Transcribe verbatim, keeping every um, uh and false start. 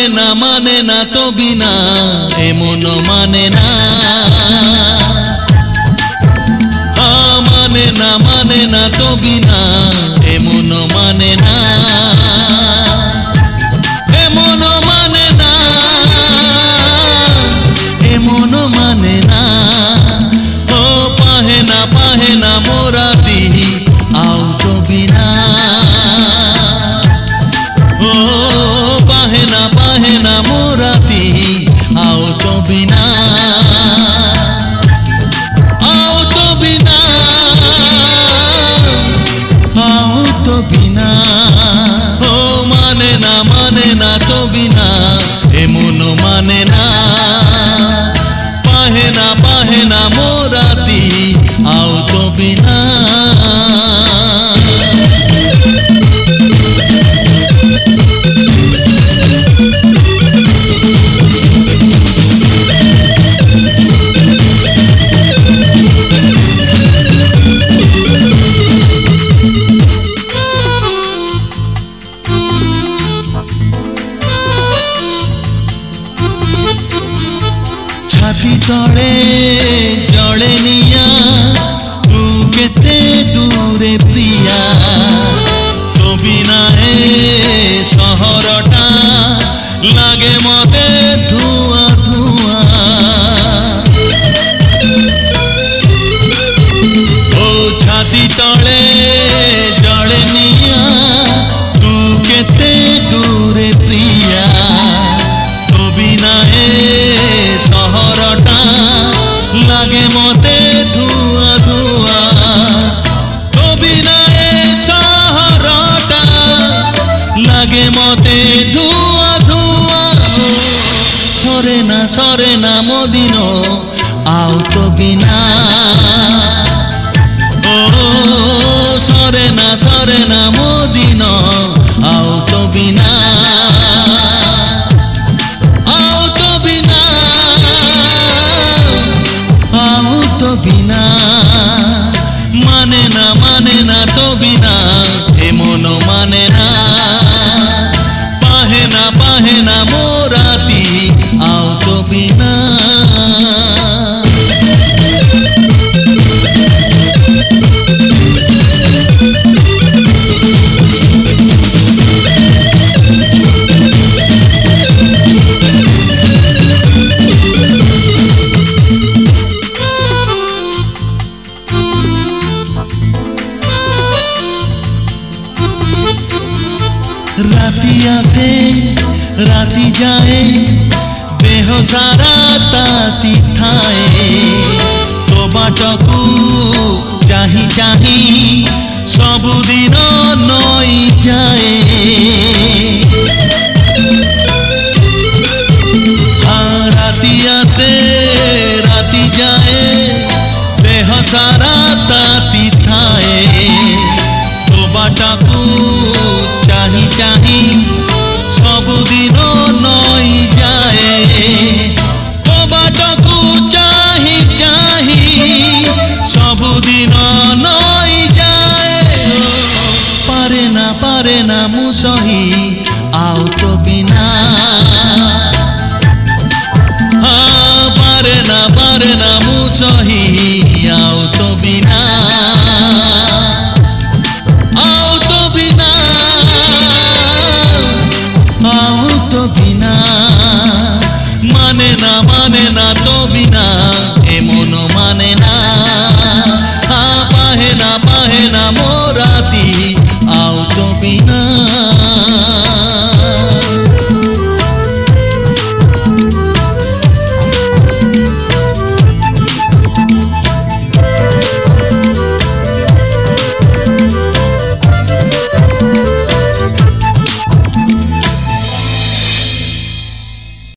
না মানে না তো বিনা এমন মানে না মানে না মানে না তো বিনা এমন মানে না এমন মানে না এমন মানে না ও পাহে না পাহে না মোরা দিহি আও তো বিনা ও পাহে না পাহে না মোরা দিহি আও তো বিনা আও তো বিনা আও তো বিনা ও মানে না মানে না তো বিনা এমন মানে না পাহে না পাহে না মোরা দিহি আও তো বিনা तले जड़े निया तू केते दूरे प्रिया तो बिना ए सहरटा लागे मते धुआं धुआं ओ छाती तले जड़े निया तू केते दूरे प्रिया तो बिना ए सहरटा लागे मते धुआं धुआं तो बिना ए सहरटा लागे मते धुआं धुआं सरे ना सरे ना मोदिनो आओ तो बिना ओ सरे ना सरे ना मोदिनो आओ तो बिना आओ तो बिना आओ तो बिना माने ना माने ना तो बिना एमन माने ना पाहे ना पाहे ना मोराती आओ तो बिना राती आसे राती जाए देह सारा ताती थाए तो बाटकू चाही चाही सबुदिन नई जाए हाँ राती आसे राती जाए देह सारा ताती थाए तो बाटकू चाही चाही सबुदिन नई जाए तो बाटकू चाही चाही सबुदिन नई जाए पारे ना पारे ना मुसही आओ तो बिना हाँ पारे ना पारे ना मुसही आओ तो बिना आओ तो बिना आओ तो बिना माने ना माने ना तो बिना एमन माने ना।